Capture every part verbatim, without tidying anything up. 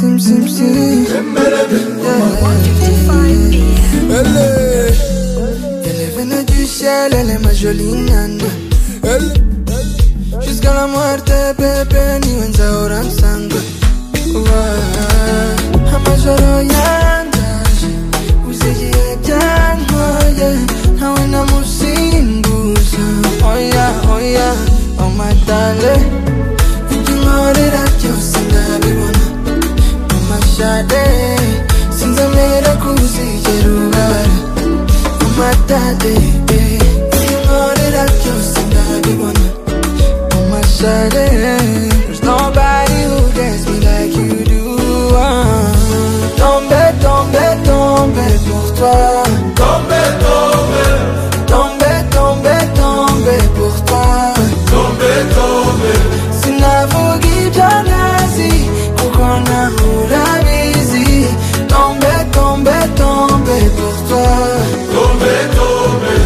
sim, sim, sim. Elle est, elle est venue du ciel, elle est ma jolie nana. Elle, jusqu'à la muerte, bébé, ni wenza oran sanga. Amajoro yandaje, uzigiye byankoye, ntawe namusimbuza. Oh yeah, oh yeah, oh my darling. Ibyo unkorera byose ndabibona mu mashade, sinzemera kuzigera ubabara mu matade. Ibyo unkorera byose ndabibona mu mashade. There's nobody who gets me like you do. Tombe, tombe, tombe pour toi. Tombe, tombe, Tombe, tombe, tombe pour toi. tombe, tombe, Sinavugi byanazi kuko urabizi. Tombe, tombe, tombe pour toi. tombe, tombe.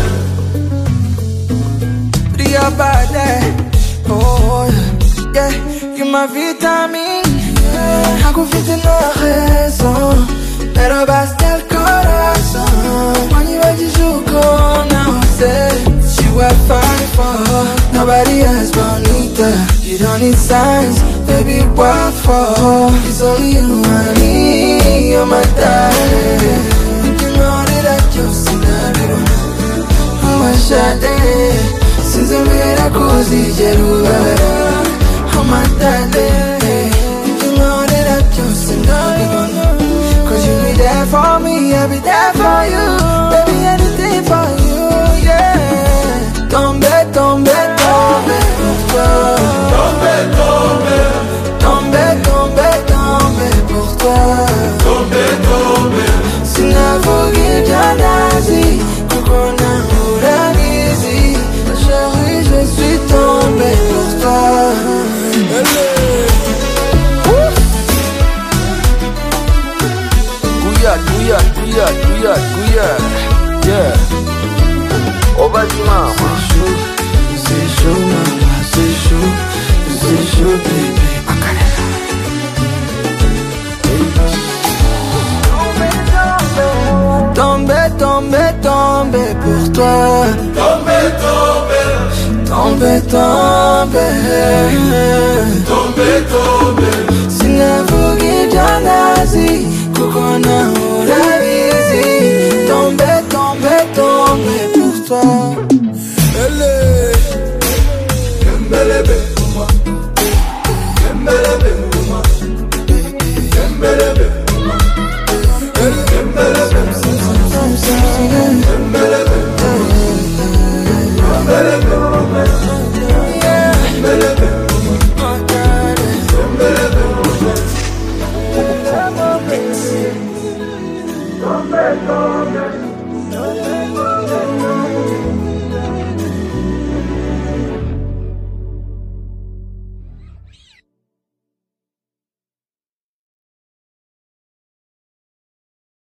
Ria bade, oh yeah, you ma vitamine. Yeah, akufite na raison, pero basta el corazón. When you ready to go now, say you are fine for nobody else bonita. You don't need signs, baby, what for? It's only you and me, you're my darling. You know that I just see that I'm a shade. Since I made a cozy jeruba, I'm a darling. You know that I just see that. Cause you be there for me, I'll be there for you. Baby, anything for you, yeah. Tombe, tombe, tombe pour toi. Tombe, tombe, Tombe, tombe, tombe pour toi. tombe, tombe. Sinavugi byanazi kuko urabizi. Chérie, je suis tombé pour toi. Guyad, Guyad, Guyad, Guyad, Guyad. Yeah. Oh, vas-y, maman. C'est chaud, maman, c'est chaud, c'est chaud, bébé. Tombe, tombe, tombe pour toi. Tombe, tombe, Tombe, tombe. tombe, tombe. Sinavugi byanazi kuko urabizi. Tombe, tombe, tombe pour toi. Embelebe, uma. Embelebe, uma. Embelebe, uma. Embelebe, embelebe, embelebe, embelebe.